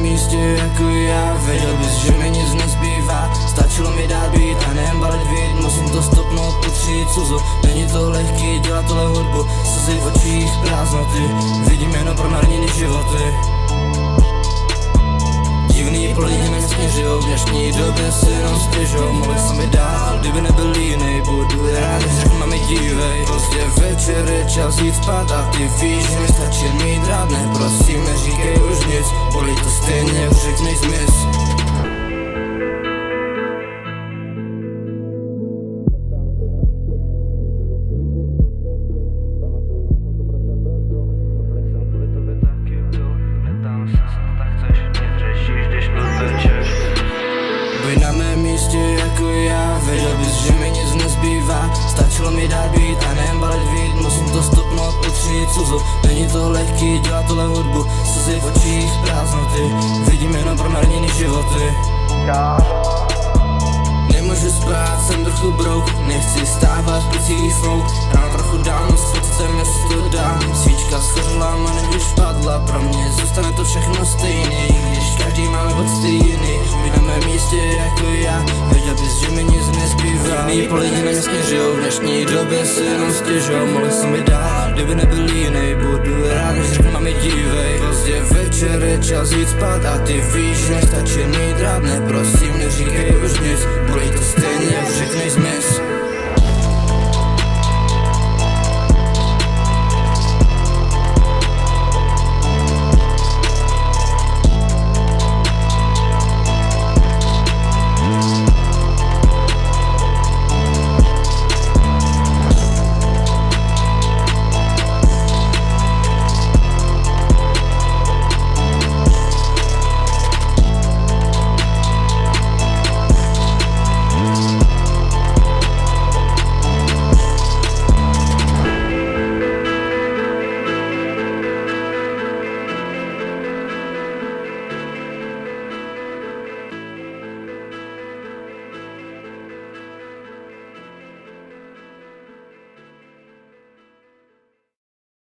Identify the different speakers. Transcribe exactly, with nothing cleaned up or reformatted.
Speaker 1: místě jako já, věděl bys, že mi nic nezbývá. Stačilo mi dát být a nejen balit vid, musím to stopnout, potřít cuzu. Není to lehký, dělat tohle hudbu, slzy v očích, prázdnoty, vidím jenom promarněný životy. Divný lidi mě směřujou, v dnešní době si jenom stěžou. Mohl jsem mi dál, kdyby nebyl línej, budu rád, když řekl mami dívej. Pozdě večer je čas jít spát a ty víš, že mi stačí mít rád. Ne, prosím, neříkej už nic, bolí to stejně, už řeknej zmiz. Buď na mém místě jako já, věděl bys, že mi nic nezbývá. Stačilo mi dát být a nejen balit vid, musím to stopnout, potřít cuzu. Není to lehký, dělat tohle hudbu, slzy v očích, prázdnoty, vidím jenom promarněný životy. Nemůžu spát, jsem trochu brouk, nechci stávat, pocílí fouk. Ráno trochu dám, s pocitem to dám. Svíčka schořela, a když padla, pro mě zůstane to všechno stejný, když každý máme pocity jiný. Buď na mém místě jako já, věděl bys, že mi nic nezbývá. Jiní lidi na mě směřujou, v dnešní době si jenom stěžou. Mohl jsem mi dál, kdyby nebyl jiný, budu rád, když řekl mami dívej. Pozdě večer je čas jít spát a ty víš, že nestačí mít rád. Ne, prosím, neříkej už nic, bolí to stejně, už řeknej zmiz.